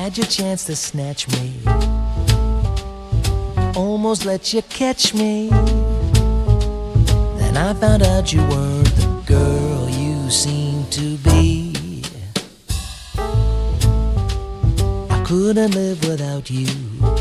had your chance to snatch me, almost let you catch me. Then I found out you weren't the girl you seemed to be. I couldn't live without you,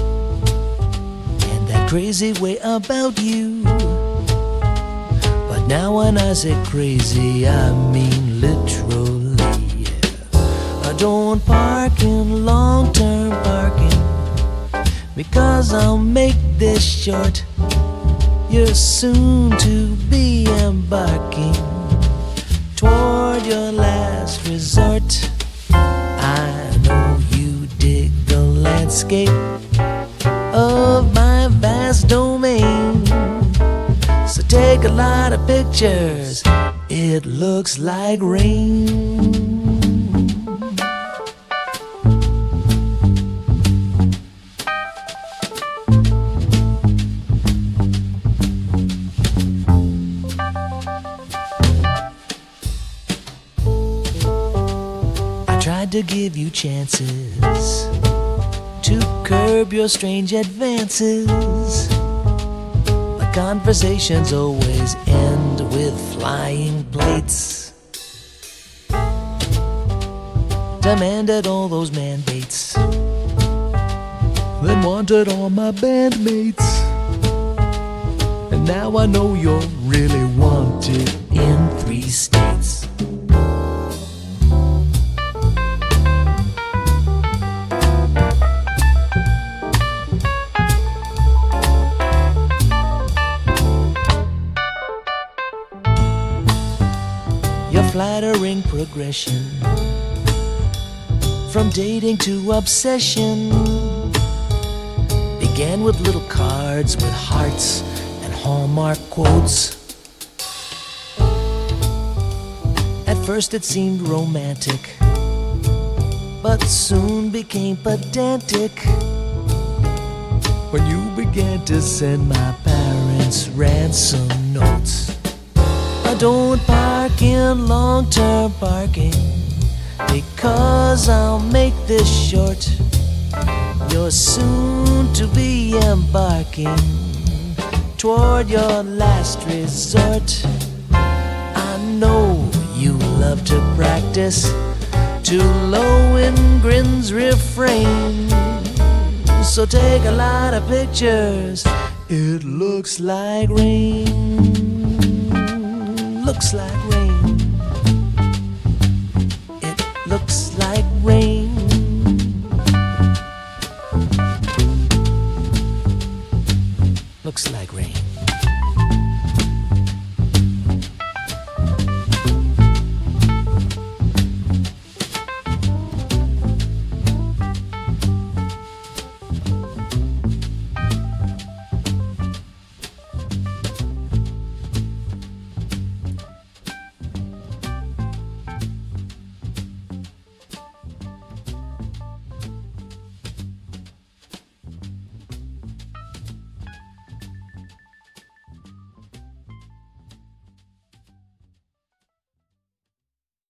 and that crazy way about you. But now when I say crazy, I mean literally. I don't park in long-term parking, because I'll make this short. You're soon to be embarking toward your last resort. I know you dig the landscape of my vast domain, so take a lot of pictures. It looks like rain. Tried to give you chances to curb your strange advances, but conversations always end with flying plates. Demanded all those mandates, then wanted all my bandmates. And now I know you're really wanted in 3 states. Your flattering progression from dating to obsession began with little cards with hearts and Hallmark quotes. At first it seemed romantic, but soon became pedantic when you began to send my parents ransom notes. I don't park in long-term parking, because I'll make this short. You're soon to be embarking toward your last resort. I know you love to practice to Lohengrin's refrain, so take a lot of pictures. It looks like rain. Looks like rain.